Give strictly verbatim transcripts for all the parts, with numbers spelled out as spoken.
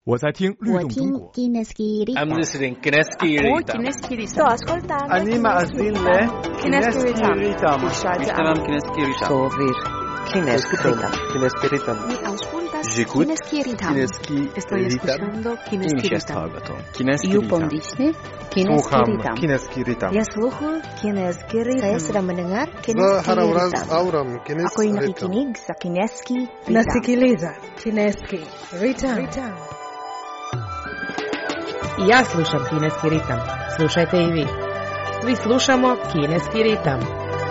我在听律动中国。 I'm listening Kineski Ritam. Sto ascoltando. Anima Azille. Kineski Ritam. Ishtaram Kineski Ritam. Sovir. Kineski Ritam. Kineski Ritam. Mi auscultas J'écoute Kineski Ritam. Kineski Estoy escuchando Kineski Ritam. Kineski You Ritam. pondisne Kineski Sluham Ritam. Kineski Ritam. Ya sluhu Kineski Ritam. Saya sedang mendengar Kineski Zaharavraz Ritam. auram Ako yung Kineski Ritam. nakikinig sa Kineski Ritam. Nasikiliza Kineski Ritam. I ja slušam Kineski ritam. Slušajte i vi. Svi slušamo Kineski ritam.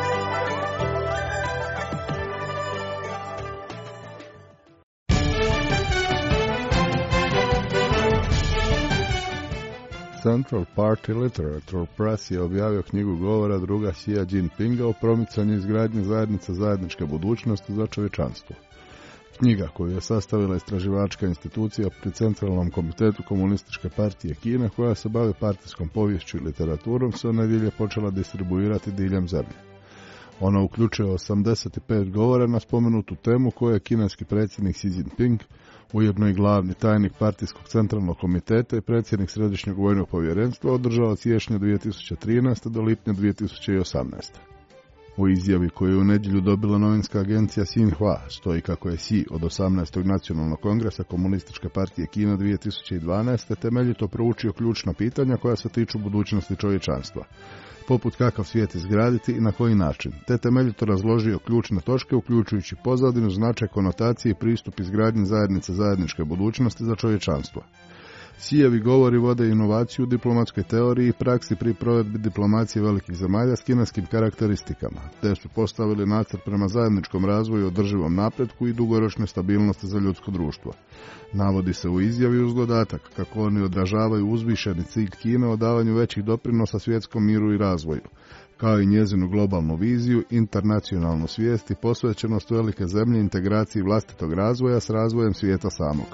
Central Party Literature Press je objavio knjigu govora druga Xi Jinpinga o promicanju izgradnje zajednice zajedničke budućnosti za čovječanstvo. Knjiga koju je sastavila istraživačka institucija pri Centralnom komitetu Komunističke partije Kine, koja se bavi partijskom poviješću i literaturom, se od nedjelje počela distribuirati diljem zemlje. Ona uključuje osamdeset pet govora na spomenutu temu koju je kineski predsjednik Xi Jinping, ujedno i glavni tajnik partijskog centralnog komiteta i predsjednik Središnjeg vojnog povjerenstva, održao od siječnja dvije tisuće trinaeste. do lipnja dvije tisuće osamnaeste. U izjavi koju je u nedjelju dobila novinska agencija Xinhua stoji kako je Xi od osamnaestog nacionalnog kongresa Komunističke partije Kine dvije tisuće dvanaeste. temeljito proučio ključna pitanja koja se tiču budućnosti čovječanstva, poput kakav svijet izgraditi i na koji način, te temeljito razložio ključne točke uključujući pozadinu, značaj, konotacije i pristup izgradnji zajednice zajedničke budućnosti za čovječanstvo. Xijevi govori vode inovaciju u diplomatskoj teoriji i praksi pri provedbi diplomacije velikih zemalja s kineskim karakteristikama, te su postavili nacrt prema zajedničkom razvoju, održivom napretku i dugoročnoj stabilnosti za ljudsko društvo. Navodi se u izjavi uz dodatak kako oni odražavaju uzvišeni cilj Kine o davanju većih doprinosa svjetskom miru i razvoju, kao i njezinu globalnu viziju, internacionalnu svijest i posvećenost velike zemlje integraciji vlastitog razvoja s razvojem svijeta samog.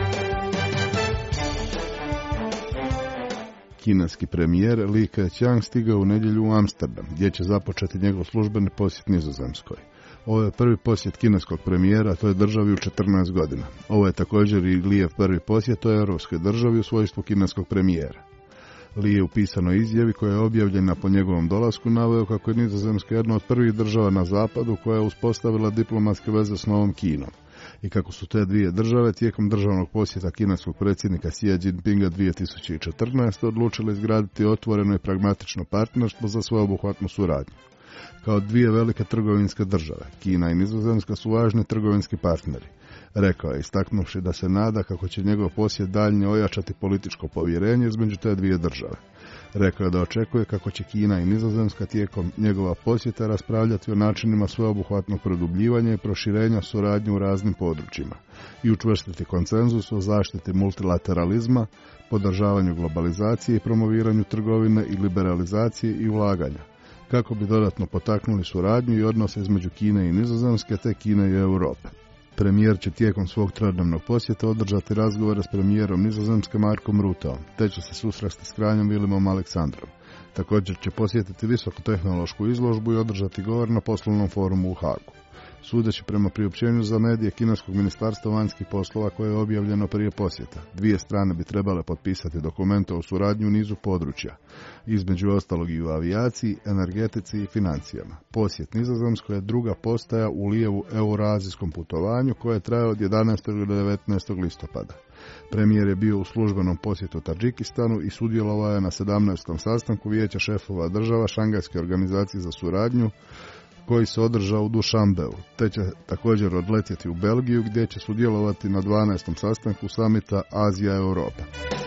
Kineski premijer Li Keqiang stigao u nedjelju u Amsterdam, gdje će započeti njegov službeni posjet Nizozemskoj. Ovo je prvi posjet kineskog premijera toj državi u četrnaest godina. Ovo je također i Lijev prvi posjet toj europskoj državi u svojstvu kineskog premijera. Li je u pisanoj izjavi koja je objavljena po njegovom dolasku naveo kako je Nizozemska jedna od prvih država na zapadu koja je uspostavila diplomatske veze s Novom Kinom i kako su te dvije države tijekom državnog posjeta kineskog predsjednika Xi Jinpinga dvije tisuće četrnaeste. odlučile izgraditi otvoreno i pragmatično partnerstvo za sveobuhvatnu suradnju. Kao dvije velike trgovinske države, Kina i Nizozemska su važni trgovinski partneri. Rekao je, istaknuvši da se nada kako će njegov posjet daljnje ojačati političko povjerenje između te dvije države. Rekao je da očekuje kako će Kina i Nizozemska tijekom njegova posjeta raspravljati o načinima sveobuhvatnog produbljivanja i proširenja suradnje u raznim područjima i učvrstiti konsenzus o zaštiti multilateralizma, podržavanju globalizacije i promoviranju trgovine i liberalizacije i ulaganja, kako bi dodatno potaknuli suradnju i odnose između Kine i Nizozemske te Kine i Europe. Premijer će tijekom svog trodnevnog posjeta održati razgovore s premijerom Nizozemske Markom Rutteom, te će se susresti s kraljem Vilimom Aleksandrom. Također će posjetiti visokotehnološku izložbu i održati govor na poslovnom forumu u Hagu. Sudeći prema priopćenju za medije kineskog ministarstva vanjskih poslova koje je objavljeno prije posjeta, dvije strane bi trebale potpisati dokumente o suradnji u nizu područja, između ostalog i u avijaciji, energetici i financijama. Posjet Nizozemskoj je druga postaja u Lijevu eurazijskom putovanju koje traje od jedanaestog do devetnaestog listopada. Premijer je bio u službenom posjetu Tadžikistanu i sudjelovao je na sedamnaestom sastanku Vijeća šefova država Šangajske organizacije za suradnju, koji se održao u Dušanbeu, te će također odletjeti u Belgiju gdje će sudjelovati na dvanaestom sastanku samita Azija-Europa.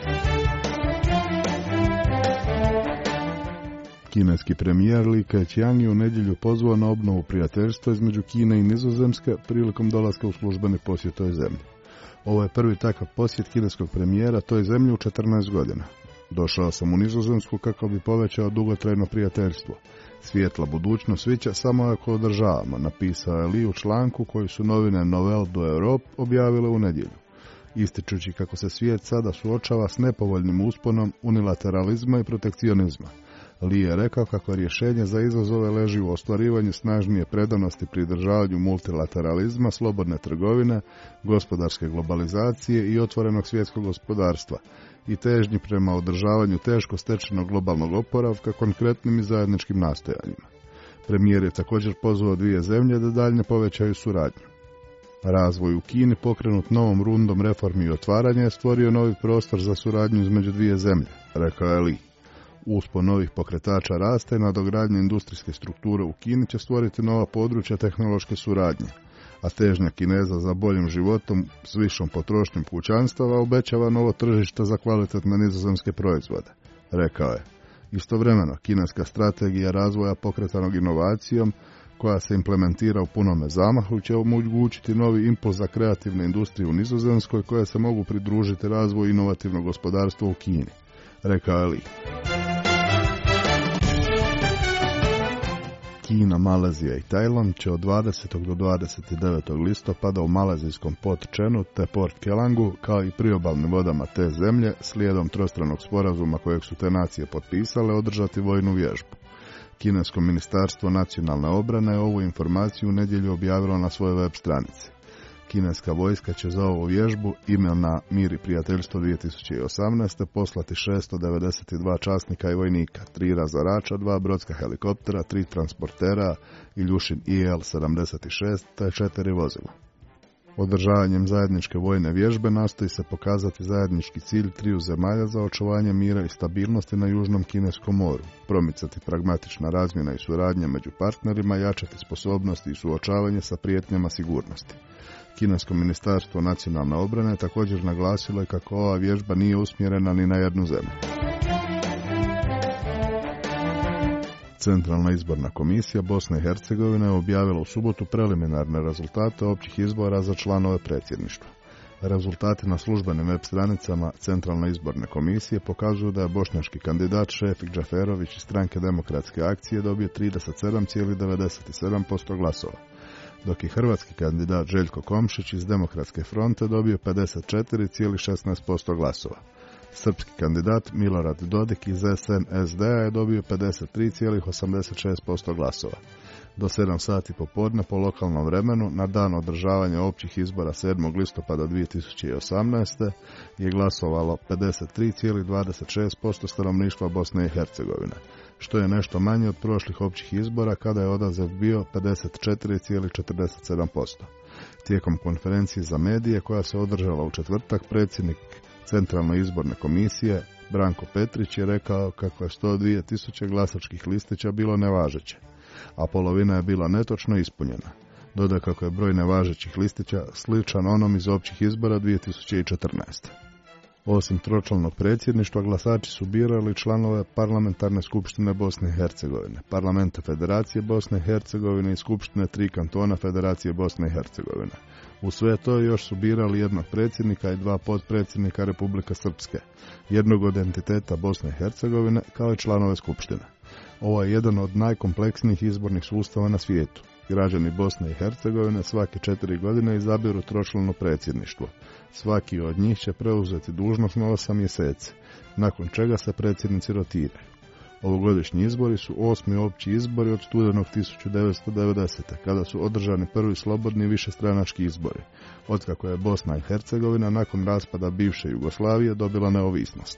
Kineski premijer Li Keqiang je u nedjelju pozvao na obnovu prijateljstva između Kine i Nizozemske prilikom dolaska u službeni posjet toj zemlji. Ovo je prvi takav posjet kineskog premijera toj zemlji u četrnaest godina. Došao sam u Nizozemsku kako bi povećao dugotrajno prijateljstvo. Svijetla budućnost svića samo ako održavamo, napisao je Li u članku koji su novine Nouvelle d'Europe objavile u nedjelju, ističući kako se svijet sada suočava s nepovoljnim usponom unilateralizma i protekcionizma. Li je rekao kako rješenje za izazove leži u ostvarivanju snažnije predanosti pridržavanju multilateralizma, slobodne trgovine, gospodarske globalizacije i otvorenog svjetskog gospodarstva i težnji prema održavanju teško stečenog globalnog oporavka konkretnim i zajedničkim nastojanjima. Premijer je također pozvao dvije zemlje da daljnje povećaju suradnju. Razvoj u Kini, pokrenut novom rundom reformi i otvaranja, je stvorio novi prostor za suradnju između dvije zemlje, rekao je Li. Uspon novih pokretača rasta i nadogradnje industrijske strukture u Kini će stvoriti nova područja tehnološke suradnje, a težnja Kineza za boljim životom s višom potrošnjom kućanstava obećava novo tržište za kvalitetne nizozemske proizvode, rekao je. Istovremeno, kineska strategija razvoja pokretanog inovacijom, koja se implementira u punome zamahu, će omogućiti novi impuls za kreativne industrije u Nizozemskoj koje se mogu pridružiti razvoju inovativnog gospodarstva u Kini, rekao je Li. Kina, Malezija i Tajland će od dvadesetog do dvadeset devetog listopada u malezijskom Port Chenu te Port Kelangu, kao i priobalnim vodama te zemlje, slijedom trostranog sporazuma kojeg su te nacije potpisale, održati vojnu vježbu. Kinesko ministarstvo nacionalne obrane je ovu informaciju u nedjelju objavilo na svojoj web stranici. Kineska vojska će za ovu vježbu, imena Mir i prijateljstvo dvije tisuće osamnaeste, poslati šesto devedeset dva časnika i vojnika, tri razarača, dva brodska helikoptera, tri transportera, Iljušin I L sedamdeset šest te četiri vozila. Održavanjem zajedničke vojne vježbe nastoji se pokazati zajednički cilj triju zemalja za očuvanje mira i stabilnosti na Južnom Kineskom moru, promicati pragmatična razmjena i suradnja među partnerima, jačati sposobnosti i suočavanje sa prijetnjama sigurnosti. Kinesko ministarstvo nacionalne obrane također naglasilo je kako ova vježba nije usmjerena ni na jednu zemlju. Centralna izborna komisija Bosne i Hercegovine je objavila u subotu preliminarne rezultate općih izbora za članove predsjedništva. Rezultati na službenim web stranicama Centralne izborne komisije pokazuju da je bošnjački kandidat Šefik Džaferović iz stranke Demokratske akcije dobio trideset sedam zarez devedeset sedam posto glasova, dok je hrvatski kandidat Željko Komšić iz Demokratske fronte dobio pedeset četiri zarez šesnaest posto glasova. Srpski kandidat Milorad Dodik iz S N S D-a je dobio pedeset tri zarez osamdeset šest posto glasova. Do sedam sati popodne po lokalnom vremenu, na dan održavanja općih izbora sedmog listopada dvije tisuće osamnaeste. je glasovalo pedeset tri zarez dvadeset šest posto stanovništva Bosne i Hercegovine, što je nešto manje od prošlih općih izbora kada je odaziv bio pedeset četiri zarez četrdeset sedam posto. Tijekom konferencije za medije koja se održala u četvrtak, predsjednik Centralne izborne komisije Branko Petrić je rekao kako je sto dvije tisuće glasačkih listića bilo nevažeće, a polovina je bila netočno ispunjena. Dodao kako je broj nevažećih listića sličan onom iz općih izbora dvije tisuće četrnaeste. Osim tročlanog predsjedništva, glasači su birali članove Parlamentarne skupštine Bosne i Hercegovine, Parlamenta Federacije Bosne i Hercegovine i Skupštine tri kantona Federacije Bosne i Hercegovine. U sve to još su birali jednog predsjednika i dva potpredsjednika Republike Srpske, jednog od entiteta Bosne i Hercegovine, kao i članove Skupštine. Ovo je jedan od najkompleksnijih izbornih sustava na svijetu. Građani Bosne i Hercegovine svake četiri godine izabiru tročlano predsjedništvo. Svaki od njih će preuzeti dužnost na osam mjeseci, nakon čega se predsjednici rotiraju. Ovogodišnji izbori su osmi opći izbori od studenog tisuću devetsto devedesete. kada su održani prvi slobodni višestranački izbori, otkako je Bosna i Hercegovina nakon raspada bivše Jugoslavije dobila neovisnost.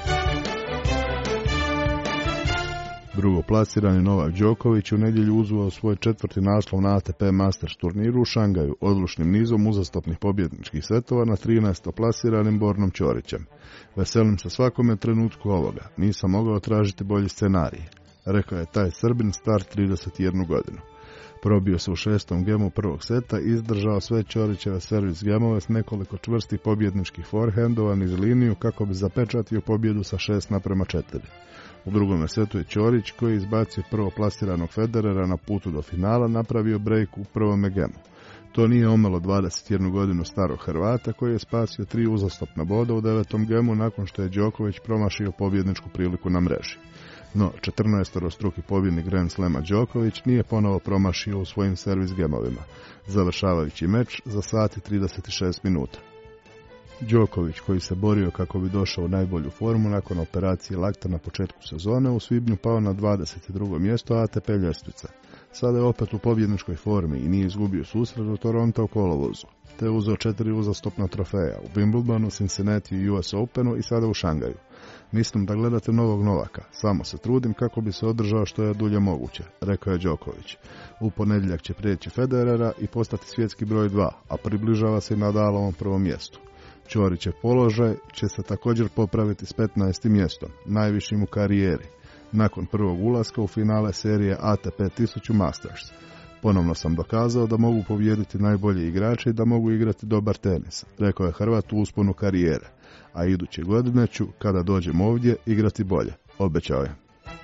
Drugoplasirani Novak Đoković u nedjelju uzeo svoj četvrti naslov na A T P Masters turniru u Šangaju odlučnim nizom uzastopnih pobjedničkih setova na trinaestoplasiranim Bornom Ćorićem. Veselim se svakome trenutku ovoga, nisam mogao tražiti bolji scenarij, rekao je taj Srbin star trideset jednu godinu. Probio se u šestom gemu prvog seta i izdržao sve Ćorićeve servis gemove s nekoliko čvrstih pobjedničkih forehandova niz liniju kako bi zapečatio pobjedu sa šest naprema četiri. U drugom setu je Ćorić, koji je izbacio prvoplasiranog Federera na putu do finala, napravio break u prvome gemu. To nije omelo dvadeset jednu godinu starog Hrvata, koji je spasio tri uzastopna boda u devetom gemu nakon što je Đoković promašio pobjedničku priliku na mreži. No, četrnaestorostruki pobjednik Grand Slema Đoković nije ponovo promašio u svojim servis gemovima, završavajući meč za sat i trideset šest minuta. Đoković, koji se borio kako bi došao u najbolju formu nakon operacije lakta na početku sezone, u svibnju pao na dvadeset drugo mjesto A T P ljestvice. Sada je opet u pobjedničkoj formi i nije izgubio susret u Toronto u kolovozu, te je uzeo četiri uzastopna trofeja u Wimbledonu, Cincinnati i U S Openu i sada u Šangaju. Mislim da gledate novog Novaka, samo se trudim kako bi se održao što je dulje moguće, rekao je Đoković. U ponedjeljak će prijeći Federera i postati svjetski broj dva, a približava se i Nadalovom prvom mjestu. Ćorićev položaj će se također popraviti s petnaestim mjestom, najvišim u karijeri, nakon prvog ulaska u finale serije A T P tisuću Masters. Ponovno sam dokazao da mogu pobijediti najbolje igrače i da mogu igrati dobar tenis, rekao je Hrvat u usponu karijere, a iduće godine ću, kada dođem ovdje, igrati bolje, obećao je.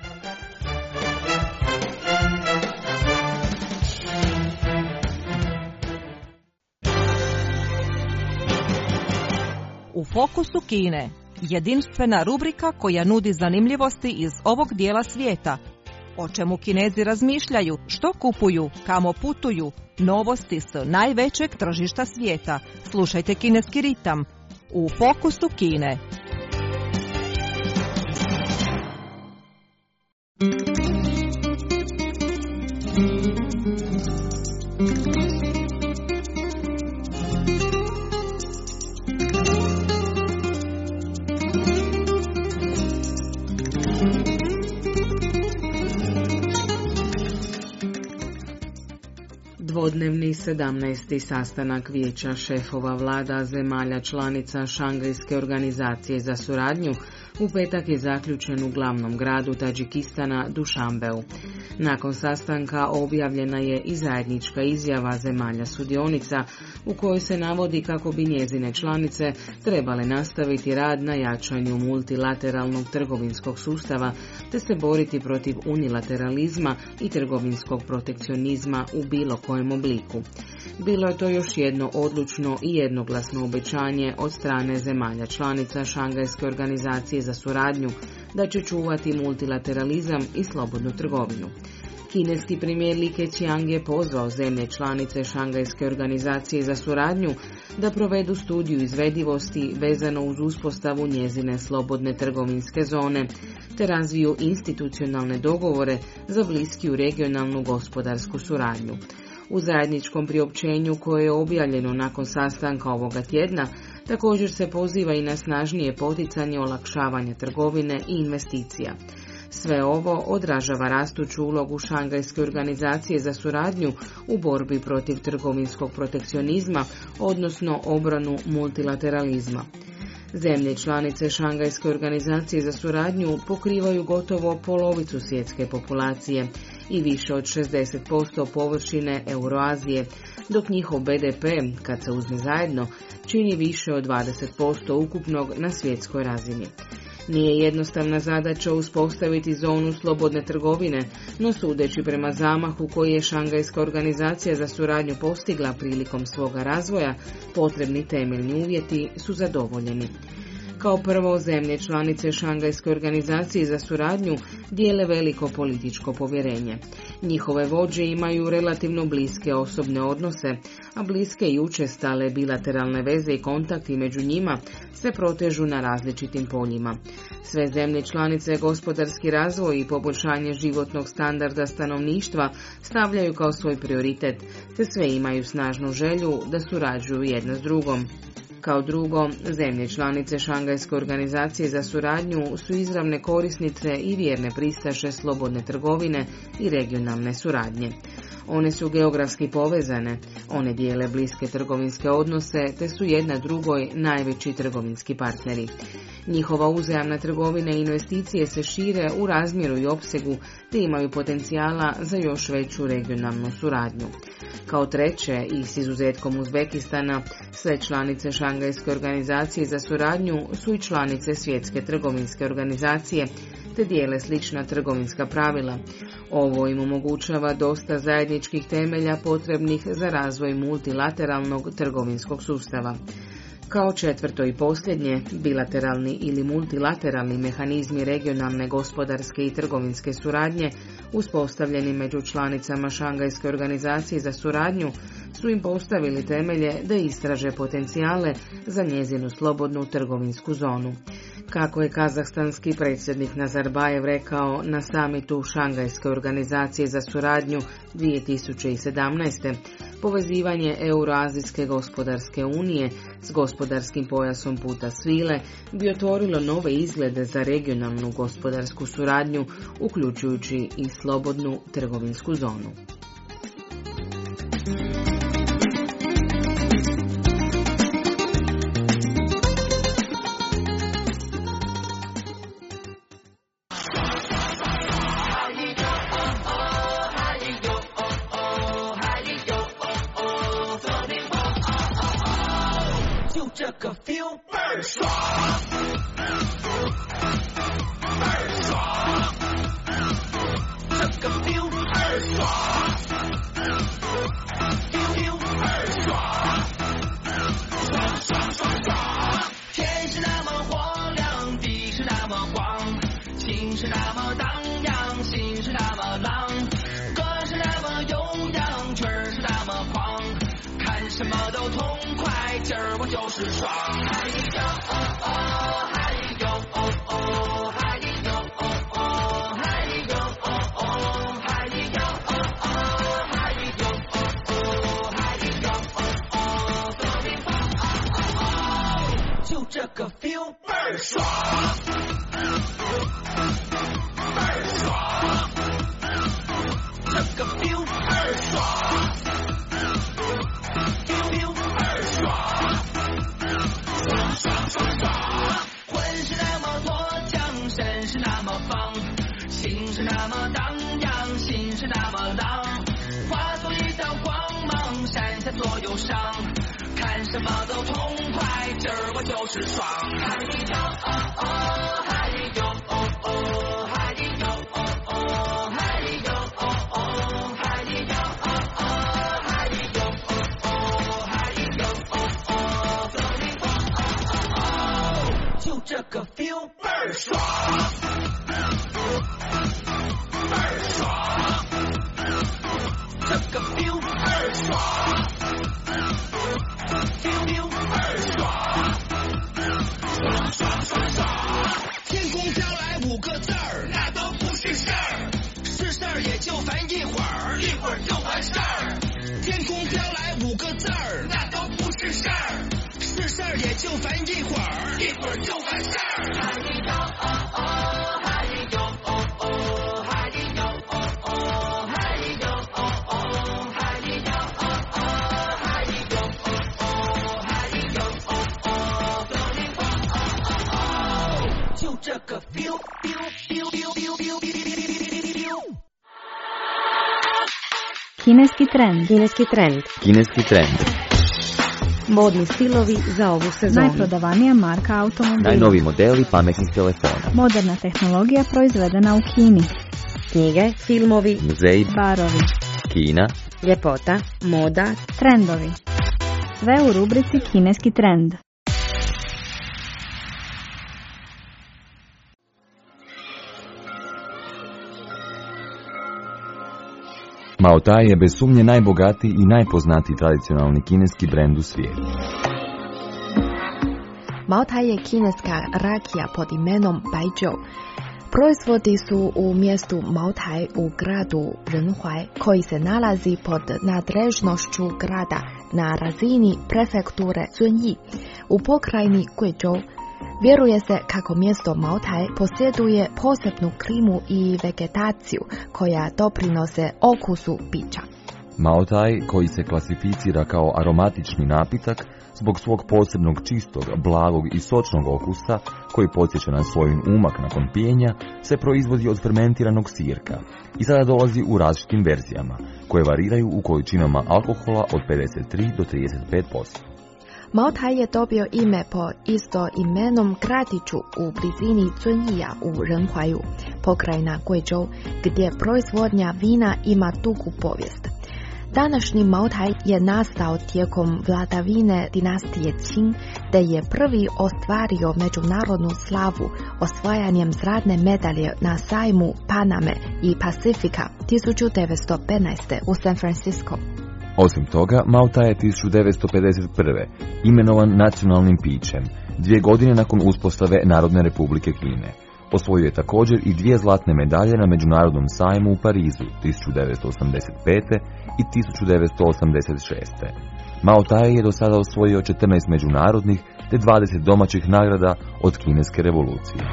U fokusu Kine, jedinstvena rubrika koja nudi zanimljivosti iz ovog dijela svijeta. O čemu Kinezi razmišljaju, što kupuju, kamo putuju, novosti s najvećeg tržišta svijeta. Slušajte Kineski ritam u fokusu Kine. Dvodnevni sedamnaesti sastanak vijeća šefova vlada zemalja članica Šangajske organizacije za suradnju u petak je zaključen u glavnom gradu Tadžikistana Dušanbeu. Nakon sastanka objavljena je i zajednička izjava zemalja sudionica u kojoj se navodi kako bi njezine članice trebale nastaviti rad na jačanju multilateralnog trgovinskog sustava te se boriti protiv unilateralizma i trgovinskog protekcionizma u bilo kojem obliku. Bilo je to još jedno odlučno i jednoglasno obećanje od strane zemalja članica Šangajske organizacije za suradnju da će čuvati multilateralizam i slobodnu trgovinu. Kineski premijer Li Keqiang je pozvao zemlje članice Šangajske organizacije za suradnju da provedu studiju izvedivosti vezano uz uspostavu njezine slobodne trgovinske zone, te razviju institucionalne dogovore za bliskiju regionalnu gospodarsku suradnju. U zajedničkom priopćenju koje je objavljeno nakon sastanka ovoga tjedna, također se poziva i na snažnije poticanje olakšavanja trgovine i investicija. Sve ovo odražava rastuću ulogu Šangajske organizacije za suradnju u borbi protiv trgovinskog protekcionizma, odnosno obranu multilateralizma. Zemlje članice Šangajske organizacije za suradnju pokrivaju gotovo polovicu svjetske populacije i više od šezdeset posto površine Euroazije, dok njihov B D P, kad se uzme zajedno, čini više od dvadeset posto ukupnog na svjetskoj razini. Nije jednostavna zadaća uspostaviti zonu slobodne trgovine, no sudeći prema zamahu koji je Šangajska organizacija za suradnju postigla prilikom svoga razvoja, potrebni temeljni uvjeti su zadovoljeni. Kao prvo, zemlje članice Šangajske organizacije za suradnju dijele veliko političko povjerenje. Njihove vođe imaju relativno bliske osobne odnose, a bliske i učestale bilateralne veze i kontakti među njima se protežu na različitim poljima. Sve zemlje članice gospodarski razvoj i poboljšanje životnog standarda stanovništva stavljaju kao svoj prioritet, te sve imaju snažnu želju da surađuju jedna s drugom. Kao drugo, zemlje članice Šangajske organizacije za suradnju su izravne korisnice i vjerne pristaše slobodne trgovine i regionalne suradnje. One su geografski povezane, one dijele bliske trgovinske odnose te su jedna drugoj najveći trgovinski partneri. Njihova uzajamna trgovina i investicije se šire u razmjeru i opsegu te imaju potencijala za još veću regionalnu suradnju. Kao treće, i s izuzetkom Uzbekistana, sve članice Šangajske organizacije za suradnju su i članice Svjetske trgovinske organizacije te dijele slična trgovinska pravila. Ovo im omogućava dosta zajedničkih temelja potrebnih za razvoj multilateralnog trgovinskog sustava. Kao četvrto i posljednje, bilateralni ili multilateralni mehanizmi regionalne gospodarske i trgovinske suradnje uspostavljeni među članicama Šangajske organizacije za suradnju su im postavili temelje da istraže potencijale za njezinu slobodnu trgovinsku zonu. Kako je kazahstanski predsjednik Nazarbajev rekao na samitu Šangajske organizacije za suradnju dvije tisuće sedamnaeste. Povezivanje Euroazijske gospodarske unije s gospodarskim pojasom puta svile bi otvorilo nove izglede za regionalnu gospodarsku suradnju, uključujući i slobodnu trgovinsku zonu. Kineski trend. Kineski trend. Kineski trend. Modni stilovi za ovu sezonu. Najprodavanija marka automobila. Najnoviji modeli pametnih telefona. Moderna tehnologija proizvedena u Kini. Knjige, filmovi, muzeji, barovi. Kina, ljepota, moda, trendovi. Sve u rubrici Kineski trend. Mao Tai je bez sumnje najbogatiji i najpoznatiji tradicionalni kineski brend u svijetu. Mao Tai je kineska rakija pod imenom Baijiu. Proizvodi su u mjestu Mao Tai u gradu Renhuai, koji se nalazi pod nadležnošću grada na razini prefekture Zunyi u pokrajini Guizhou. Vjeruje se kako mjesto Mao Tai posjeduje posebnu klimu i vegetaciju koja doprinose okusu pića. Mao Tai, koji se klasificira kao aromatični napitak zbog svog posebnog čistog, blagog i sočnog okusa, koji podsjeća na svoj umak nakon pijenja, se proizvodi od fermentiranog sirka i sada dolazi u različitim verzijama, koje variraju u količinama alkohola od pedeset tri do trideset pet posto. Mao Tai je dobio ime po isto imenom gradiću u blizini Zunjija u Renhuaju, pokrajina Guizhou, gdje proizvodnja vina ima dugu povijest. Današnji Mao Tai je nastao tijekom vladavine dinastije Qing, te je prvi ostvario međunarodnu slavu osvajanjem zlatne medalje na sajmu Paname i Pacifika tisuću devetsto petnaeste. u San Francisco. Osim toga, Mao-Tai je tisuću devetsto pedeset prve. imenovan nacionalnim pićem, dvije godine nakon uspostave Narodne republike Kine. Osvojio je također i dvije zlatne medalje na Međunarodnom sajmu u Parizu tisuću devetsto osamdeset pete. i tisuću devetsto osamdeset šeste. Mao-Tai je do sada osvojio četrnaest međunarodnih te dvadeset domaćih nagrada od Kineske revolucije.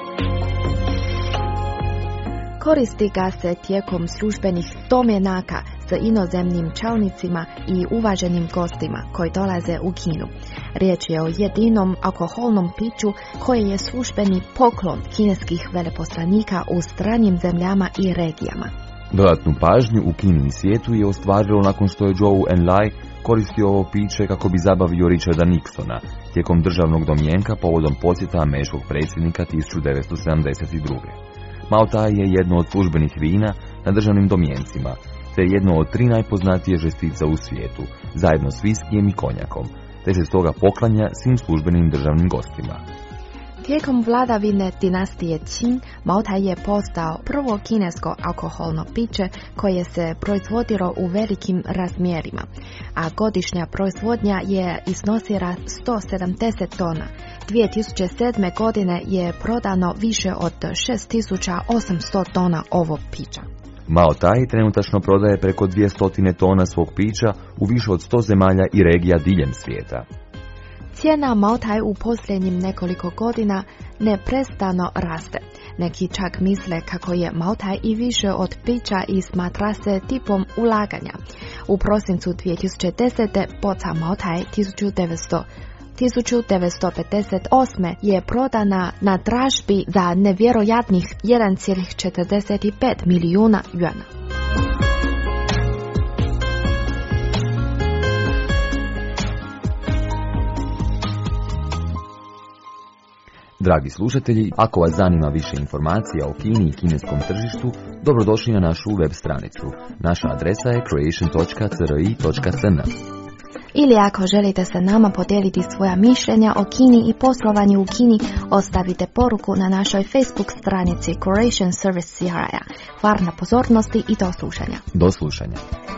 Koristi ga se tijekom službenih domjenaka s inozemnim čelnicima i uvaženim gostima koji dolaze u Kinu. Riječ je o jedinom alkoholnom piću koje je službeni poklon kineskih veleposlanika u stranim zemljama i regijama. Dodatnu pažnju u Kini i svijetu je ostvarilo nakon što je Zhou Enlai koristio ovo piće kako bi zabavio Richarda Nixona tijekom državnog domjenka povodom posjeta američkog predsjednika tisuću devetsto sedamdeset druge. Mao-Tai je jedno od službenih vina na državnim domjencima, te jedno od tri najpoznatije žestica u svijetu, zajedno s viskijem i konjakom, te se stoga poklanja svim službenim državnim gostima. Tijekom vladavine dinastije Qing, Mao-Tai je postao prvo kinesko alkoholno piće koje se proizvodilo u velikim razmjerima, a godišnja proizvodnja je iznosila sto sedamdeset tona. dvije tisuće sedme. godine je prodano više od šest tisuća osamsto tona ovog pića. Mao-Tai trenutačno prodaje preko dvjesto tona svog pića u više od sto zemalja i regija diljem svijeta. Cijena Mao-Tai u posljednjim nekoliko godina neprestano raste. Neki čak misle kako je Mao-Tai i više od pića i smatra se tipom ulaganja. U prosincu dvije tisuće desete. boca Mao-Tai tisuću devetsto pedeset osme. je prodana na dražbi za nevjerojatnih jedan zarez četrdeset pet milijuna juana. Dragi slušatelji, ako vas zanima više informacija o Kini i kineskom tržištu, dobrodošli na našu web stranicu. Naša adresa je creation dot c r i dot c n. Ili ako želite sa nama podijeliti svoja mišljenja o Kini i poslovanju u Kini, ostavite poruku na našoj Facebook stranici Croatian Service C R I-a. Hvala na pozornosti i do slušanja. Do slušanja.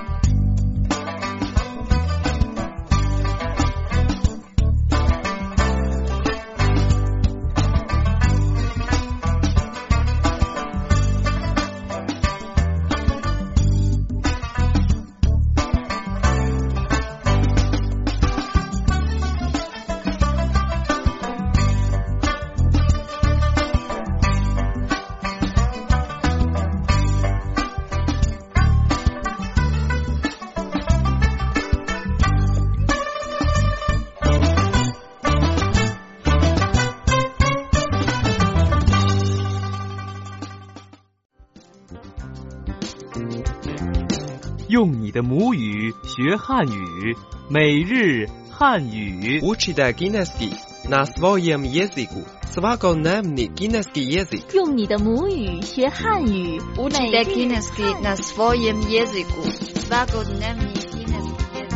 用你的母语学汉语，每日汉语。 Učite kineski na svojem jeziku. Svakodnevni kineski jezik. 用你的母语学汉语。 Učite kineski na svojem jeziku. Svakodnevni kineski jezik.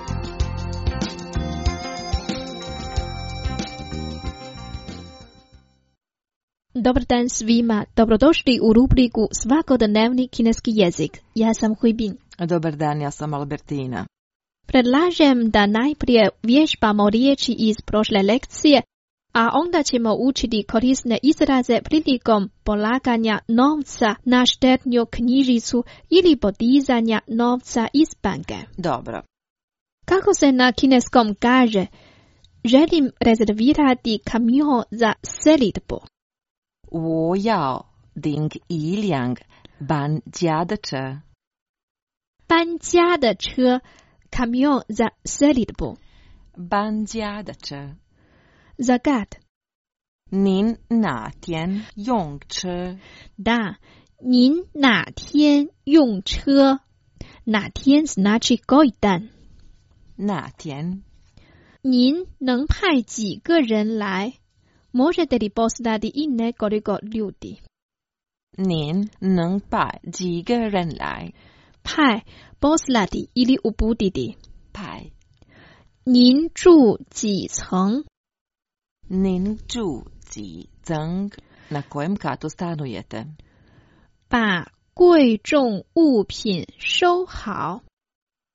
Dobar dan svima, dobrodošli u rubriku Svakodnevni kineski jezik. Ja sam Huibin. Dobar dan, ja sam Albertina. Predlažem da najprije vježbamo riječi iz prošle lekcije, a onda ćemo učiti korisne izraze prilikom polaganja novca na štednju knjižicu ili podizanja novca iz banke. Dobro. Kako se na kineskom kaže, želim rezervirati kamion za selidbu. 我要订一辆搬家的车。 搬家的车 kamion za selidbu. 搬家的车。 Zagat. 您哪天用车？ Da, 您哪天用车？ 哪天 znači koji dan? 哪天？ 您能派几个人来？ Možete li poslati i nekoliko ljudi? 您能派几个人来？ 派 poslati ili uputiti. 派。 您住几层？ 您住几层？ Na kojem katu stanujete? 把贵重物品收好。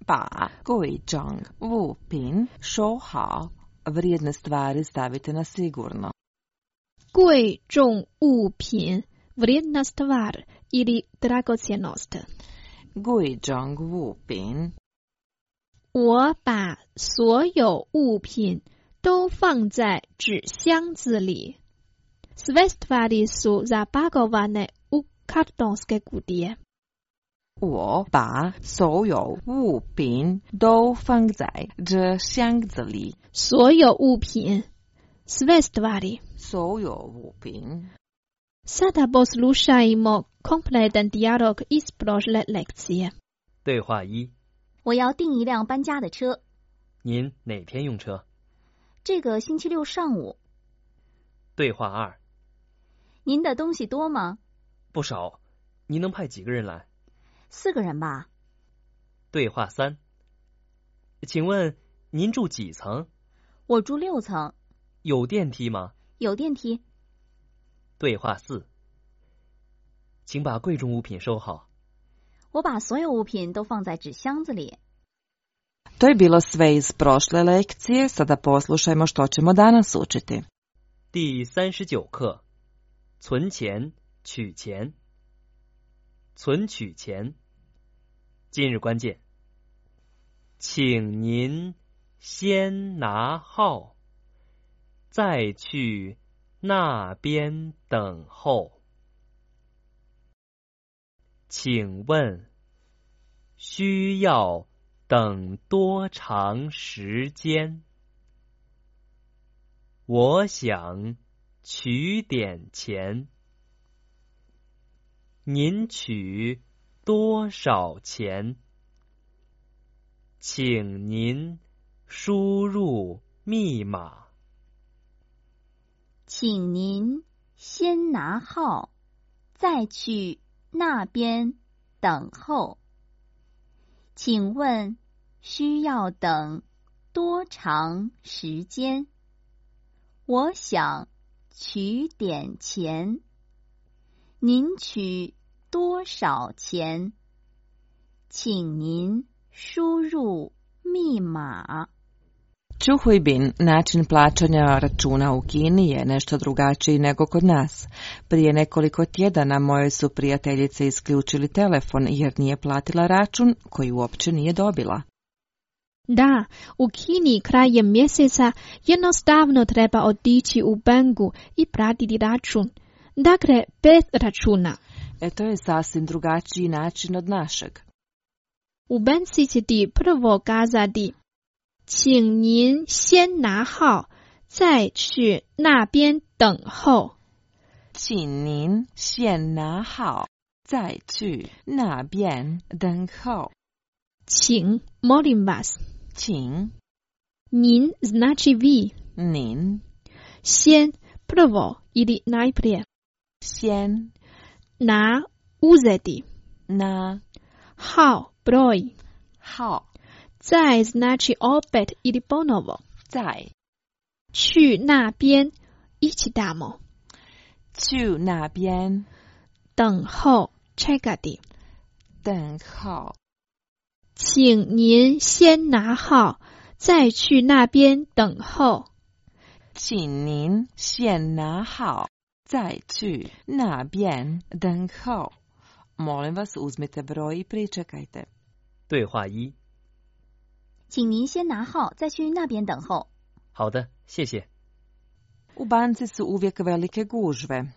把koji džang vupin šohao vrijedne stvari stavite na sigurno. 贵重物品 vrijedna stvar ili dragocjenost. koji džang vupin 我把所有物品都放在纸箱子里。Sve stvari su zapakovane u kartonske kutije. 我把所有物品都放在这箱子里。 所有物品 sve stvari. 所有物品。 Sada poslušajmo kompletan dijalog iz prošle lekcije. 对话一： 我要订一辆搬家的车。 您哪天用车？ 这个星期六上午。 对话二： 您的东西多吗？ 不少。您能派几个人来？ 四个人吧。 对话三：请问您住几层？ 我住六层。 有电梯吗？ 有电梯。 对话四：请把贵重物品收好。 我把所有物品都放在纸箱子里。 To je bilo sve iz prošle lekcije, sada poslušajmo što ćemo danas učiti. 第三十九课：存钱、取钱。存取钱。今日关键：请您先拿号，再去那边等候。请问需要等多长时间？我想取点钱。您取多少钱？请您输入密码。 请您先拿号，再去那边等候。请问需要等多长时间？我想取点钱。您取多少钱？请您输入密码。 Čuhujbin, način plaćanja računa u Kini je nešto drugačiji nego kod nas. Prije nekoliko tjedana moje su prijateljice isključili telefon jer nije platila račun koji uopće nije dobila. Da, u Kini krajem mjeseca jednostavno treba otići u banku i platiti račun. Dakle, bez računa. E to je sasvim drugačiji način od našeg. U banci će ti prvo kazati 请您先拿号，再去那边等候。 请您先拿号，再去那边等候。 请 molim vas。 请。 您 znači vi。 您。 先 prvo ili najprije。 先。 拿 uzeti。 拿。 号 broj。 号。 再 znači opet ili ponovo. 再。 去那边 ići tamo. 去那边。 等候 čekati. 等候。 请您先拿号，再去那边等候。 请您先拿号，再去那边等候。Molim vas, uzmite broj i pričekajte. 对话一。 请您先拿号，再去那边等候。 好的，谢谢。 U banci su uvijek velike gužve.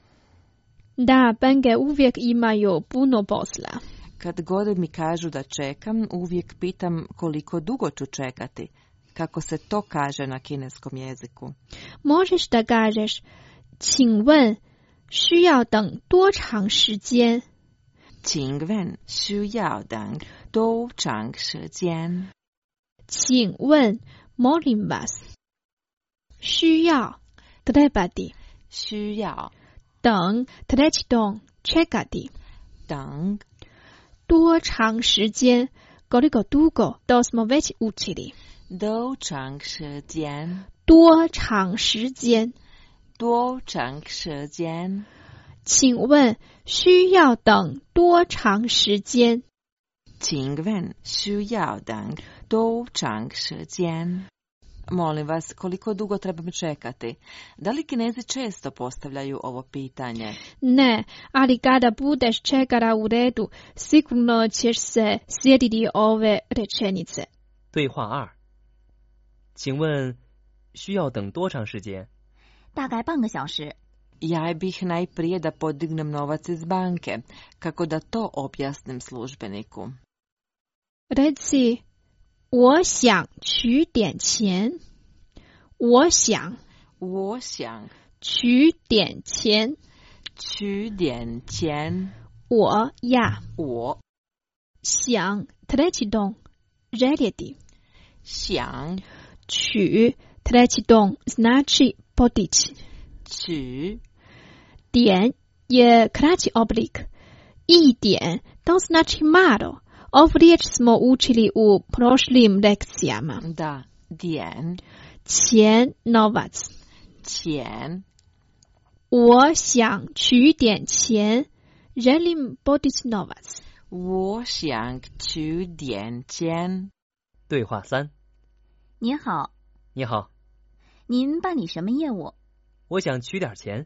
Da, banke uvijek imaju puno posla. Kad god mi kažu da čekam, uvijek pitam koliko dugo ću čekati. Kako se to kaže na kineskom jeziku? Možeš da kažeš, 请问需要等多长时间？ 请问需要等多长时间？ 请问 molim vas。需要 trebati。 需要。 等 treći dom čekati。 等。 多长时间 koliko dugo to smo već učili。 多长时间？ 多长时间？ 多长时间？ 请问需要等多长时间？ 请问需要等多长时间? Molim vas, koliko dugo trebam čekati? Da li Kinezi često postavljaju ovo pitanje? Ne, ali kada budeš čekala u redu, sigurno ćeš se sjetiti ove rečenice. 对话二，请问需要等多长时间？ 大概半个小时。 Ja bih najprije da podignem novac iz banke, kako da to objasnim službeniku. Reci, 我想取点钱。我想， 我想取点钱。 取点钱。 我呀， 我想treći dom željeti. 想取treći dom znači podići. 取点je kraći oblik. I 点 to znači malo. Ovu riječ smo učili u prošlim lekcijama. Da, dijen. 钱 novac. 钱。 我想取点钱 želim podići novac. 我想取点钱。 对话三。 您好。 你好。 您办理什么业务？ 我想取点钱。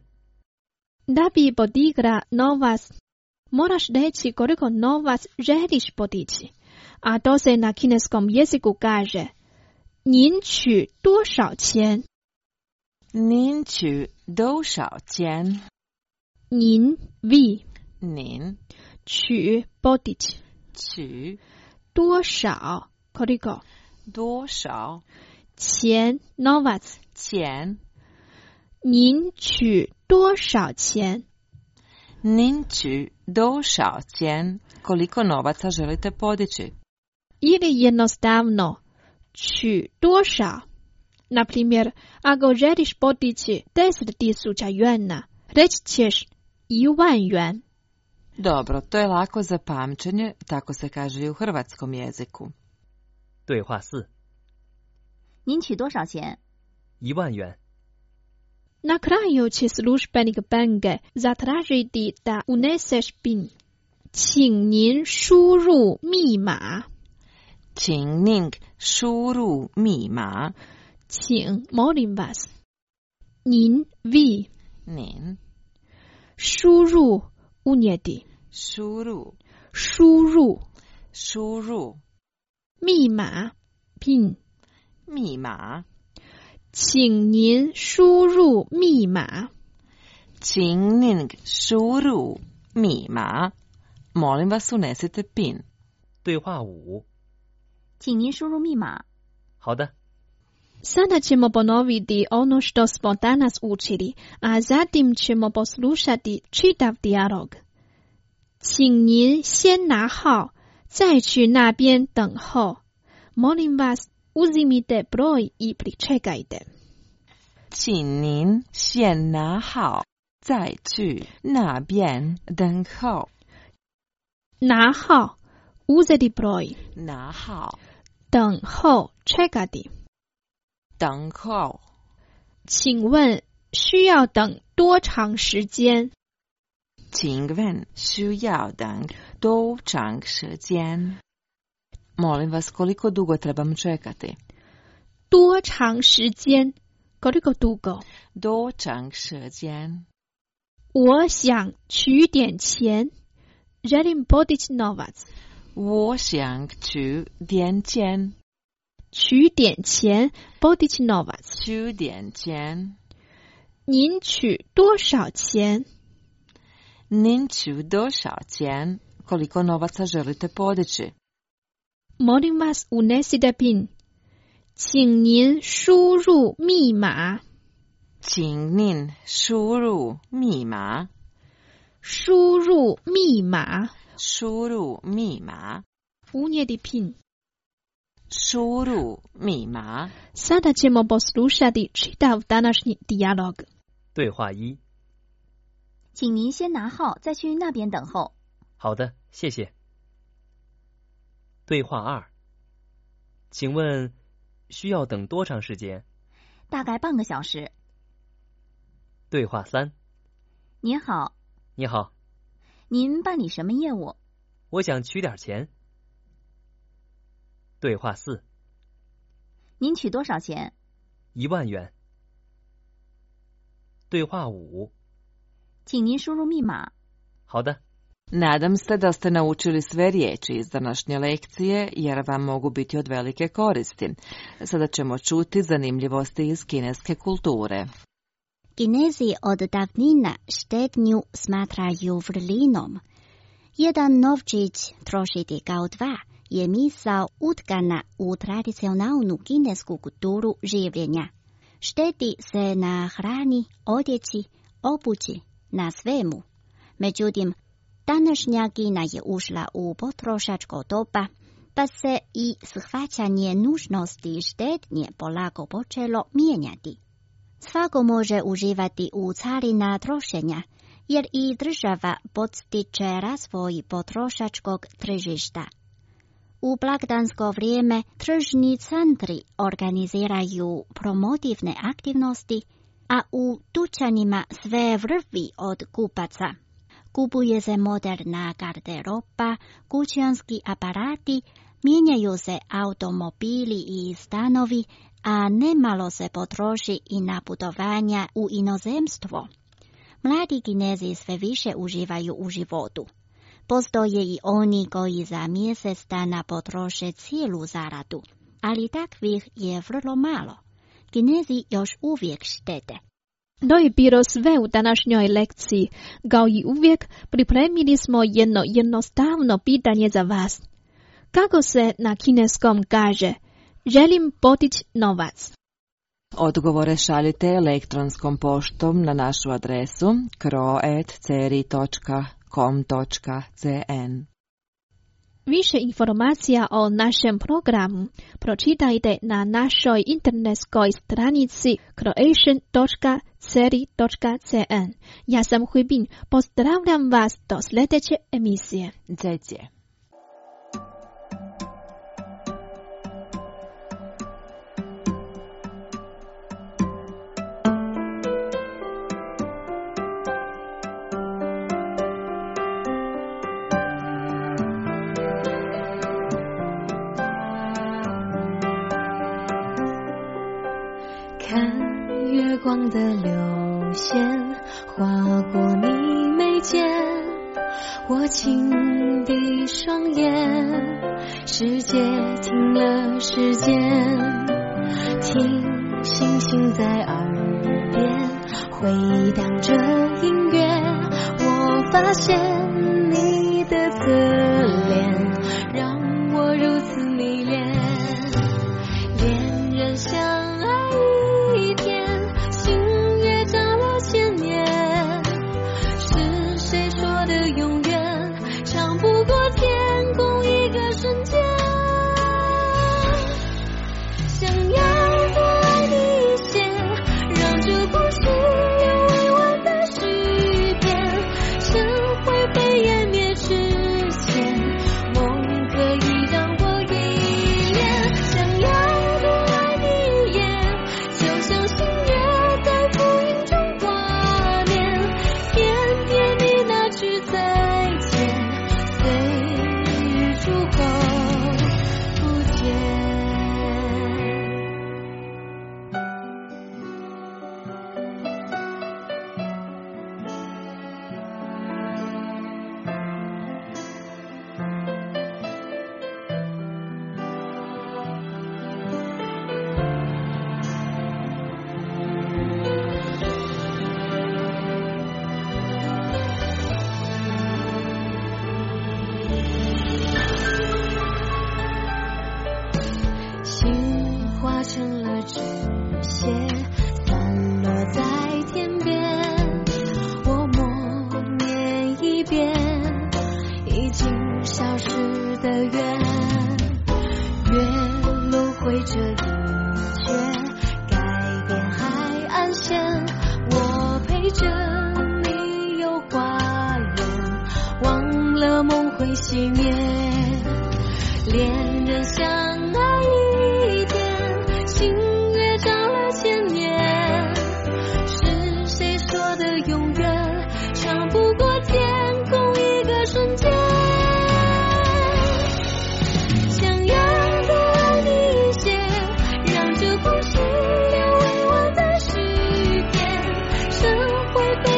Da bi podigla novac, moraš reći koliko novac želiš podići. A to se na kineskom jeziku kaže 您取多少钱？ 您取多少钱？ 您 vi 您取 podići 取多少 koliko 多少钱 novac 钱您取多少钱？ 您取多少钱？ Koliko novaca želite podići? Ili jednostavno 取多少 Na primjer, ako želiš podići deset tisuća yuana, reći ćeš 一万元. Dobro, to je lako za pamćenje, tako se kaže i u hrvatskom jeziku. 对话四。 您取多少钱？ 一万元。 Na kraju će službenik banke zatražiti da uneseš pin. 请您输入密码。 请您输入密码。 请 molim vas。您 vi。 您。 输入 unijeti。 输入。 输入。 输入。 密码 pin。 密码。 请您输入密码。 请您输入密码。Molim vas unesite pin. 对话五。 请您输入密码。 好的。 Sada ćemo ponoviti ono što smo danas učili, a zatim ćemo poslušati čitav dijalog. 请您先拿号，再去那边等候。Molim vas, uzimite broj i pričekajte. 请您先拿号，再去那边等候。 拿号 uzeti broj. 拿号。 等候 čekati. 等候。 请问需要等多长时间？ 请问需要等多长时间？ Molim vas, koliko dugo trebam čekati? 多长时间 koliko dugo? 多长时间？ 我想取点钱。Želim podići novac. 我想取点钱。 取点钱 podići novac. 取点钱。 您取多少钱？ 您取多少钱？ Koliko novaca želite podići? Molim vas unesite pin. 请您输入密码。 请您输入密码。 输入密码。 输入密码。 Unijeti pin. 输入密码。 Sada ćemo poslušati čitav današnji dijalog. 对话一。 请您先拿号，再去那边等候。 好的，谢谢。对话二。请问需要等多长时间？ 大概半个小时。 对话三。 您好。 你好。 您办理什么业务？ 我想取点钱。 对话四。 您取多少钱？ 一万元。对话五。 请您输入密码。 好的。 Nadam se da ste naučili sve riječi iz današnje lekcije, jer vam mogu biti od velike koristi. Sada ćemo čuti zanimljivosti iz kineske kulture. Kinezi od davnina štednju smatraju vrlinom. Jedan novčić trošiti kao dva je misao utkana u tradicionalnu kinesku kulturu življenja. Štedi se na hrani, odjeći, obući, na svemu. Međutim, današnja Kina je ušla u potrošačko doba, pa se i shvaćanje nužnosti štednje polako počelo mijenjati. Svako može uživati u carina trošenja, jer i država podstiče razvoj potrošačkog tržišta. U blagdansko vrijeme tržni centri organiziraju promotivne aktivnosti, a u dućanima sve vrvi od kupaca. Kupuje se moderna garderoba, kućanski aparati, mijenjaju se automobili i stanovi, a nemalo se potroši i na putovanja u inozemstvo. Mladi Kinezi sve više uživaju u životu. Postoje i oni koji za mjesec dana potroše cijelu zaradu, ali takvih je vrlo malo. Kinezi još uvijek štede. To je bilo sve u današnjoj lekciji. Kao i uvijek, pripremili smo jedno jednostavno pitanje za vas. Kako se na kineskom kaže želim potići novac? Odgovore šaljite elektronskom poštom na našu adresu kro at ceri točka com točka cn. Više informacija o našem programu pročitajte na našoj internetskoj stranici croatian točka ceri točka cn. Ja sam Huibin, pozdravljam vas do sljedeće emisije. Zajcie.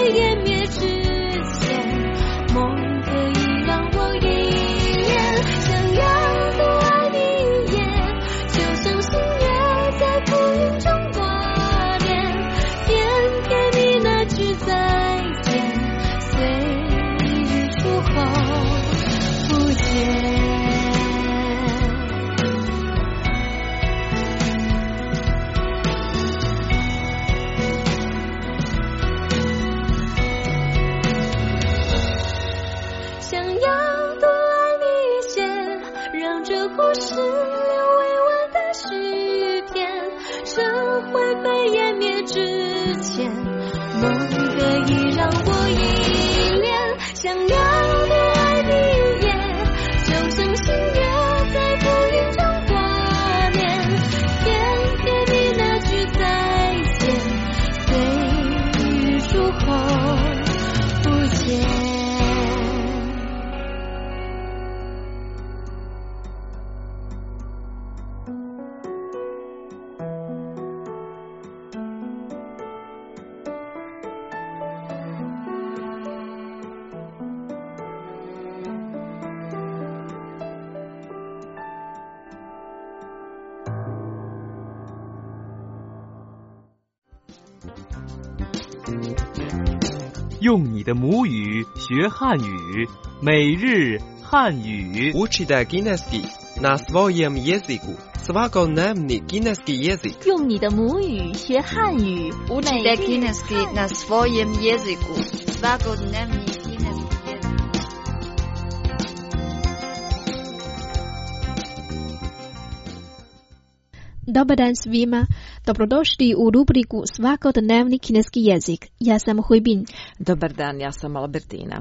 湮灭之前，梦可以让我依恋。想要多爱你一眼，就像星月在浮云中挂念。偏偏你那句再见，随日出后不见。故事留未完的续篇，生灰飞烟灭之前，梦可以让我依恋。想要多爱你一眼，就像星月在浮云中挂念。偏偏你那句再见，随日出后不见。 用你的母语学汉语，每日汉语。 Učite kineski na svojem jeziku. Svakodnevni kineski jezik. 用你的母语学汉语， Učite kineski na svojem jeziku. Svakodnevni kineski jezik. Dobar dan svima, dobrodošli u rubriku Svakodnevni kineski jezik. Ja sam Huibin. Dobar dan, ja sam Albertina.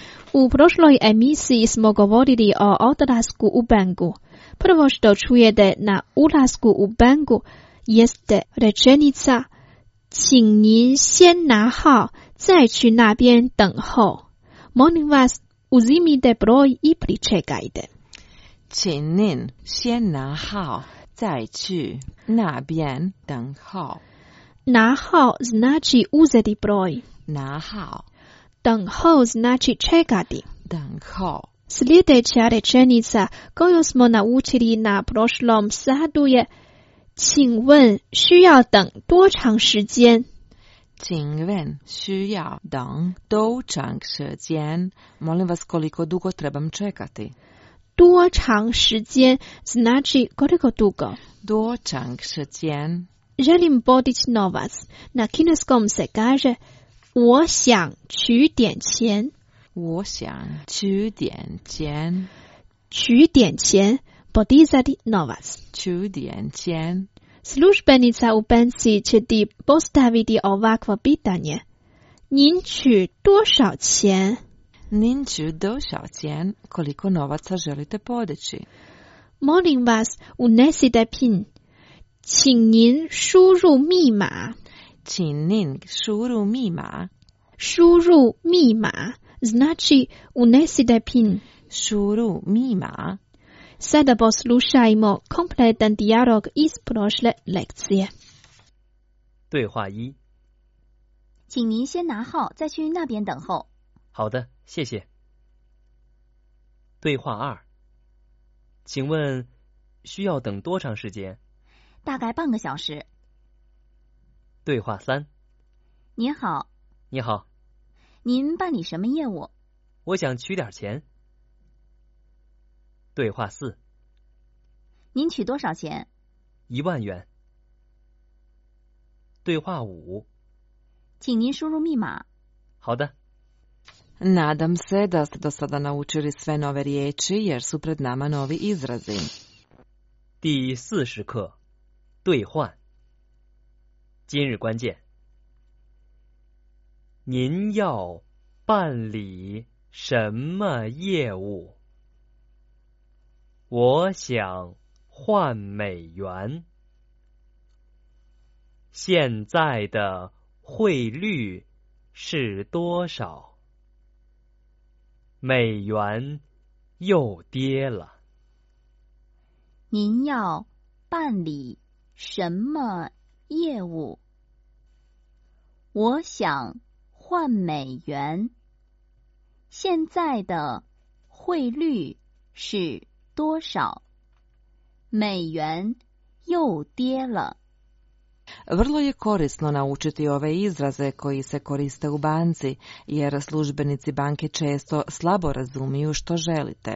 U prošloj emisiji smo govorili o odlasku u Bengu. Prvo što čujete na ulasku u Bengu jeste rečenica 请您先拿号再去那边等候. Molim vas, uzimite broj i pričekajte. 请您先拿号再去那边等候. 拿号 znači uzeti broj. 拿号. 等候 znači čekati. 等候. Sljedeća rečenica koju smo naučili na prošlom satu je 请问需要等多长时间? 请问需要等多长时间? Molim vas, koliko dugo trebam čekati? 多长时间 znači koliko dugo. 多长时间? Želim podići novac. Na kineskom se kaže 我想取点钱. 我想取点钱. 取点钱 podizati novac. 取点钱. Službenica u banci će ti postaviti ovakvo pitanje. 您取多少钱? 您取多少钱? Koliko novaca želite podići? Molim vas, unesite pin. 请您输入密码. 请您输入密码. 输入密码 znači unesite pin. 输入密码. Sada poslušajmo kompletan dijalog iz prošle lekcije. 对话一， 请您先拿号再去那边等候。 好的，谢谢。对话二，请问需要等多长时间？ 大概半个小时。 对话三， 您好。 你好。 您办理什么业务？ 我想取点钱。对话四， 您取多少钱？ 一万元。对话五， 请您输入密码。 好的。 Nadam se da ste do sada naučili sve nove riječi jer su pred nama novi izrazi. 第四十课，兑换。今日关键：您要办理什么业务？我想换美元。现在的汇率是多少？美元又跌了。 您要办理什么业务？我想换美元。现在的汇率是多少？美元又跌了。 Vrlo je korisno naučiti ove izraze koji se koriste u banci, jer službenici banke često slabo razumiju što želite.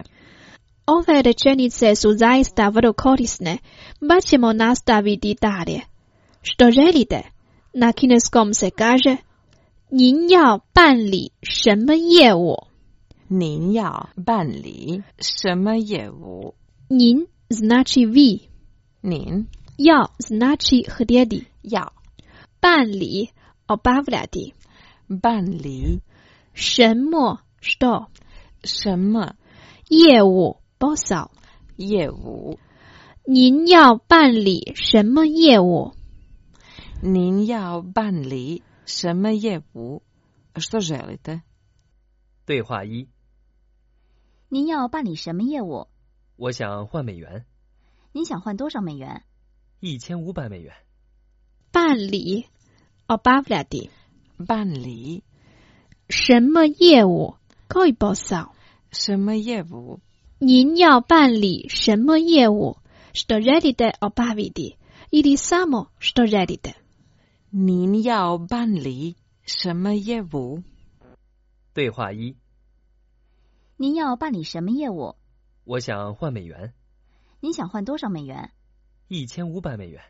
Ove rečenice su zaista vrlo korisne, pa ćemo nastaviti dalje. Što želite? Na kineskom se kaže 您要办理什么业务？ 您要办理什么业务？ 您 znači vi. 您要 znači htjeti. 要办理 obavljati. 办理什么 što? 什么业务 posao. 业务？ 您要办理什么业务？ 您要办理什么业务？ što želite？ 对话一： 您要办理什么业务？ 我想换美元， 您想换多少美元？ 一千五百美元。 办理 obavljati. 办理什么业务 koji posao? 什么业务？ 您要办理什么业务？ što želite obaviti ili samo što želite? 您要办理什么业务？ 对话一： 您要办理什么业务？ 我想换美元， 您想换多少美元？ 一千五百美元。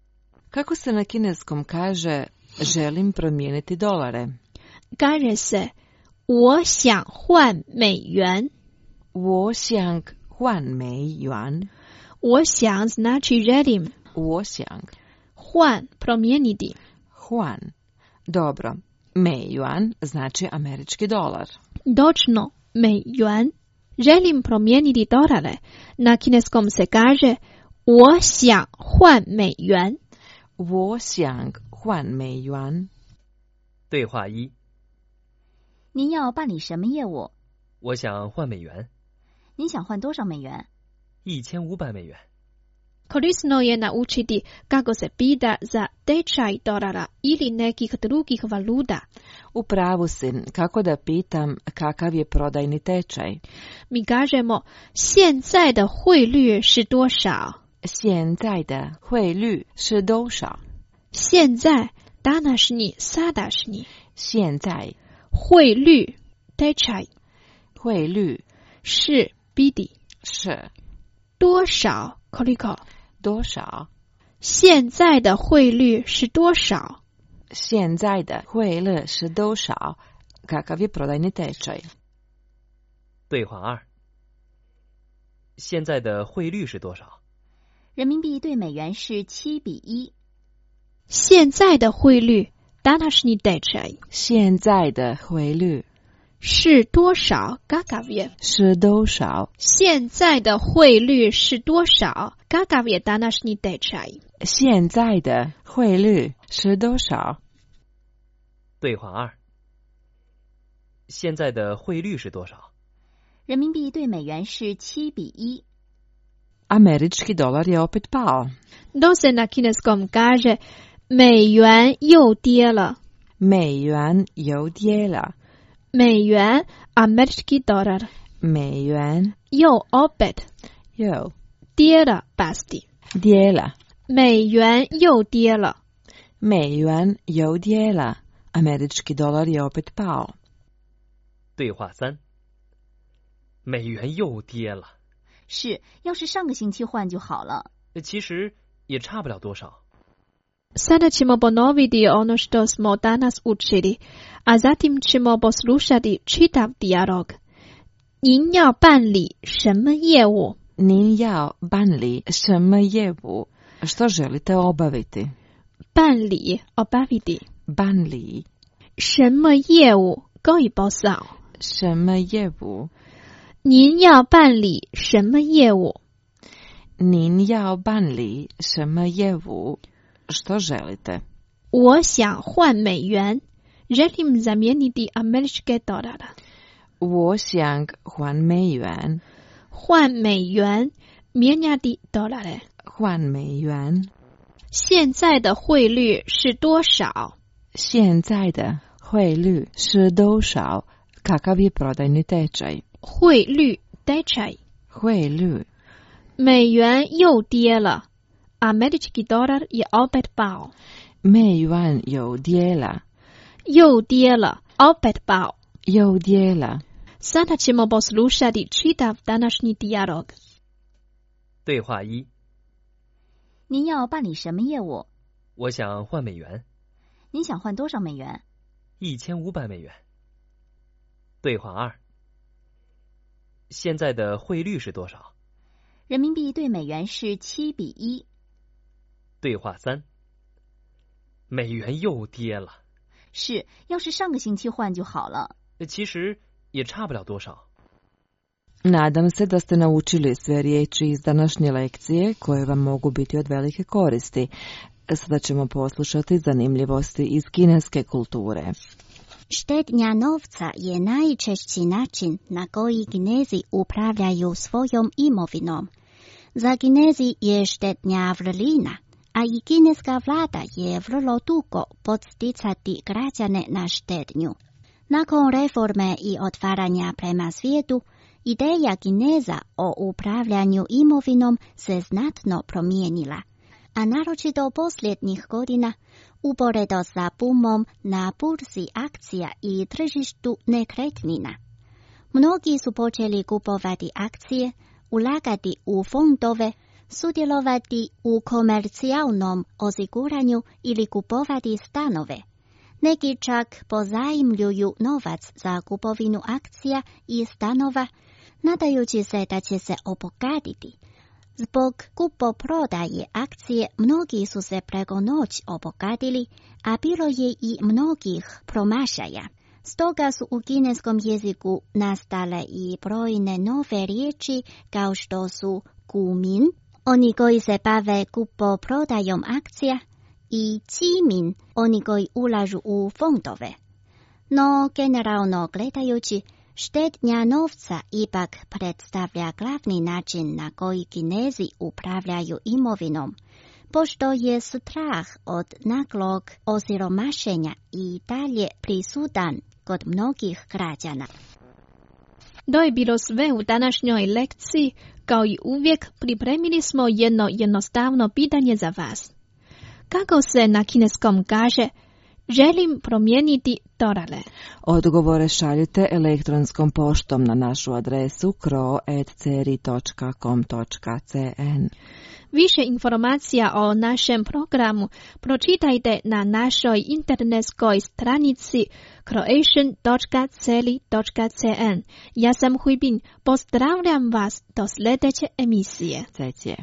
Kako se na kineskom kaže želim promijeniti dolare? Kaže se 我想换美元。 我想换美元。 我想 znači želim. 我想换 promijeniti. 换 dobro. 美元znači američki dolar. Točno, 美元 želim promijeniti dolare. Na kineskom se kaže 我想换美元。 我想换美元。 对话一： 您要办理什么业务？ 我想换美元， 您想换多少美元？ 一千五百美元。 Korisno je naučiti kako se pita za tečaj dolara ili nekih drugih valuta. U pravu si, kako da pitam kakav je prodajni tečaj? Mi kažemo 现在的汇率是多少？ 现在的汇率是多少？ 现在 današnji sadašnji 现在汇率 tečaj 汇率是 biti 是多少 koliko 多少？ 现在的汇率是多少？ 现在的汇率是多少？ Kakav je prodajni tečaj？ 对话二：现在的汇率是多少？ 人民币对美元是七比一。 现在的汇率 današnji tečaj 现在的汇率是多少 kakav je 是多少？ 现在的汇率是多少 kakav je današnji tečaj？ 现在的汇率是多少？ 对话二：现在的汇率是多少？ 人民币对美元是七比一。 Američki dolar je opet pao. To se na kineskom kaže 美元又跌了。 美元又跌了。 美元 američki dolar。 美元又 opet 又跌了 pasti。 跌了。 美元又跌了。 美元又跌了。Američki dolar je opet pao. 对话三：美元又跌了。 是，要是上个星期换就好了。 其实也差不了多少。 Sada ćemo ponoviti ono što smo danas učili, a zatim ćemo poslušati čitav dijalog. 您要办理什么业务？ 您要办理什么业务？ Što želite obaviti？ 办理 obaviti。 办理什么业务 koji posao？ 什么业务？ 您要办理什么业务？ 您要办理什么业务？ Što želite？ 我想换美元。Želim zamijeniti američke dolare。 我想换美元。 换美元 mijenjati dolare。 换美元。 现在的汇率是多少？ 现在的汇率是多少? Kakav je prodajni tečaj? 汇率 tečaj. 汇率美元又跌了 Američki dolar je opet pao. 美元又跌了又跌了 opet pao. 又跌了 Sada ćemo poslušati čitav današnji dijalog. 对话一： 您要办理什么业务？ 我想换美元。 您想换多少美元？ 一千五百美元。对话二：现在的汇率是多少？ 人民币对美元是七比一。 对话三：美元又跌了。 是，要是上个星期换就好了。 其实也差不了多少。 Nadam se da ste naučili sve riječi iz današnje lekcije koje vam mogu biti od velike koristi. Sada ćemo poslušati zanimljivosti iz kineske kulture. Štednja novca je najčešći način na koji Kinezi upravljaju svojom imovinom. Za Kinezi je štednja vrlina, a i kineska vlada je vrlo dugo podsticati građane na štednju. Nakon reforme i otvaranja prema svijetu, ideja Kineza o upravljanju imovinom se znatno promijenila, a naročito posljednjih godina uporedo sa bumom na burzi akcija i tržištu nekretnina. Mnogi su počeli kupovati akcije, ulagati u fondove, sudjelovati u komercijalnom osiguranju ili kupovati stanove. Neki čak pozajmljuju novac za kupovinu akcija i stanova, nadajući se da će se obogatiti. Zbog kupoprodaje akcije mnogi su se preko noć obogatili, a bilo je i mnogih promašaja. Stoga su u kineskom jeziku nastale i brojne nove riječi kao što su gumin, oni koji se bave kupoprodajom akcija, i qimin, oni koji ulažu u fondove. No, generalno gledajući, štednja novca ipak predstavlja glavni način na koji Kinezi upravljaju imovinom, pošto je strah od naglog osiromašenja i dalje prisutan kod mnogih građana. To je bilo sve u današnjoj lekciji. Kao i uvijek, pripremili smo jedno jednostavno pitanje za vas. Kako se na kineskom kaže želim promijeniti dorale? Odgovore šaljite elektronskom poštom na našu adresu kro at ceri točka com točka cn. Više informacija o našem programu pročitajte na našoj internetskoj stranici croatian točka ceri točka cn. Ja sam Huibin, pozdravljam vas do sljedeće emisije. Cetje.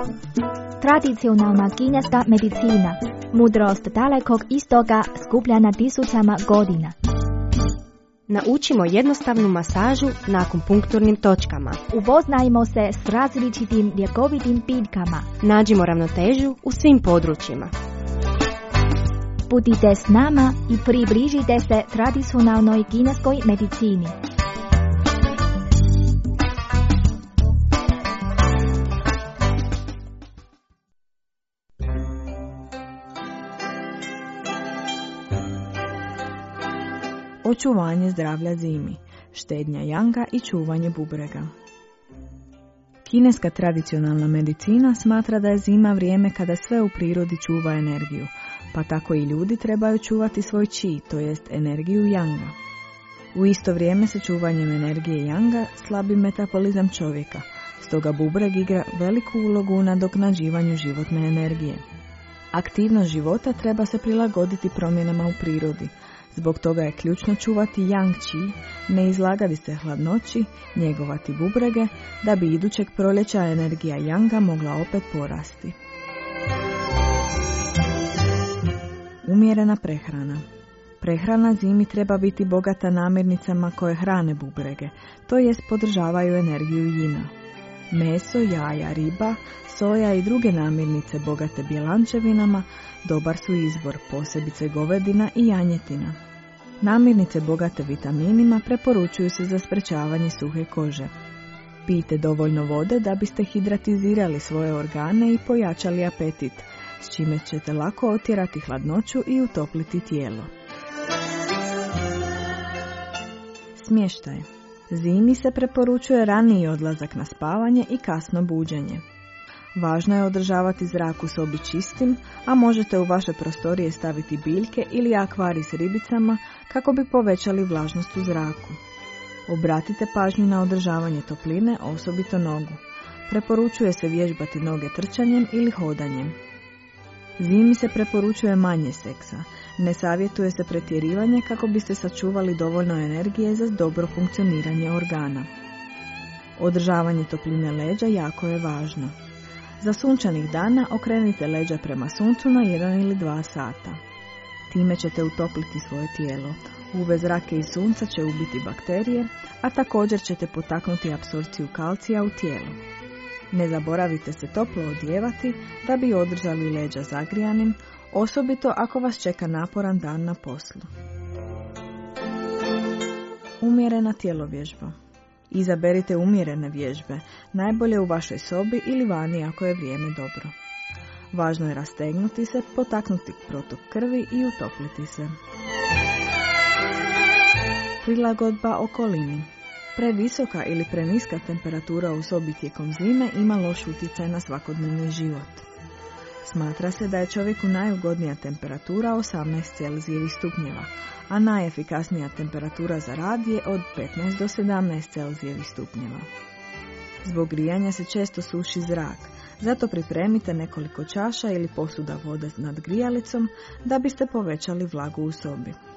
Tradicionalna kineska medicina, mudrost dalekog istoga skupljena tisućama godina. Naučimo jednostavnu masažu na akupunkturnim točkama. Upoznajmo se s različitim ljekovitim biljkama. Nađimo ravnotežu u svim područjima. Budite s nama i približite se tradicionalnoj kineskoj medicini. Očuvanje zdravlja zimi, štednja janga i čuvanje bubrega. Kineska tradicionalna medicina smatra da je zima vrijeme kada sve u prirodi čuva energiju, pa tako i ljudi trebaju čuvati svoj chi, to jest energiju janga. U isto vrijeme sa čuvanjem energije janga slabi metabolizam čovjeka, stoga bubreg igra veliku ulogu u nadoknađivanju životne energije. Aktivnost života treba se prilagoditi promjenama u prirodi. Zbog toga je ključno čuvati yang chi, ne izlagati se hladnoći, njegovati bubrege, da bi idućeg proljeća energija janga mogla opet porasti. Umjerena prehrana. Prehrana zimi treba biti bogata namirnicama koje hrane bubrege, to jest podržavaju energiju jina. Meso, jaja, riba, soja i druge namirnice bogate bjelančevinama dobar su izbor, posebice govedina i janjetina. Namirnice bogate vitaminima preporučuju se za sprečavanje suhe kože. Pijte dovoljno vode da biste hidratizirali svoje organe i pojačali apetit, s čime ćete lako otjerati hladnoću i utopliti tijelo. Smještaj. Zimi se preporučuje raniji odlazak na spavanje i kasno buđenje. Važno je održavati zrak u sobi čistim, a možete u vaše prostorije staviti biljke ili akvarij s ribicama kako bi povećali vlažnost u zraku. Obratite pažnju na održavanje topline, osobito nogu. Preporučuje se vježbati noge trčanjem ili hodanjem. Zimi se preporučuje manje seksa. Ne savjetuje se pretjerivanje kako biste sačuvali dovoljno energije za dobro funkcioniranje organa. Održavanje topline leđa jako je važno. Za sunčanih dana okrenite leđa prema suncu na jedan ili dva sata. Time ćete utopliti svoje tijelo. U ve zrake iz sunca će ubiti bakterije, a također ćete potaknuti apsorpciju kalcija u tijelu. Ne zaboravite se toplo odjevati da bi održali leđa zagrijanim, osobito ako vas čeka naporan dan na poslu. Umjerena tjelovježba. Izaberite umjerene vježbe, najbolje u vašoj sobi ili vani ako je vrijeme dobro. Važno je rastegnuti se, potaknuti protok krvi i utopliti se. Prilagodba okolini. Previsoka ili preniska temperatura u sobi tijekom zime ima loš utjecaj na svakodnevni život. Smatra se da je čovjeku najugodnija temperatura osamnaest celzijevih stupnjeva, a najefikasnija temperatura za rad je od petnaest do sedamnaest celzijevih stupnjeva. Zbog grijanja se često suši zrak, zato pripremite nekoliko čaša ili posuda vode nad grijalicom da biste povećali vlagu u sobi.